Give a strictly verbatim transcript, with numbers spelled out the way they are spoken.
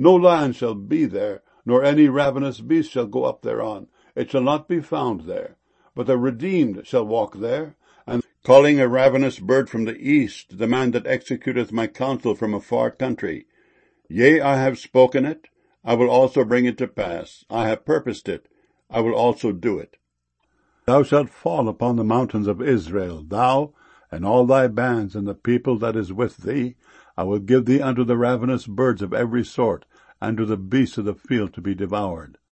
No lion shall be there, nor any ravenous beast shall go up thereon. It shall not be found there. But the redeemed shall walk there, and calling a ravenous bird from the east, the man that executeth my counsel from a far country. Yea, I have spoken it, I will also bring it to pass. I have purposed it, I will also do it. Thou shalt fall upon the mountains of Israel, thou, and all thy bands, and the people that is with thee. I will give thee unto the ravenous birds of every sort, and to the beasts of the field to be devoured.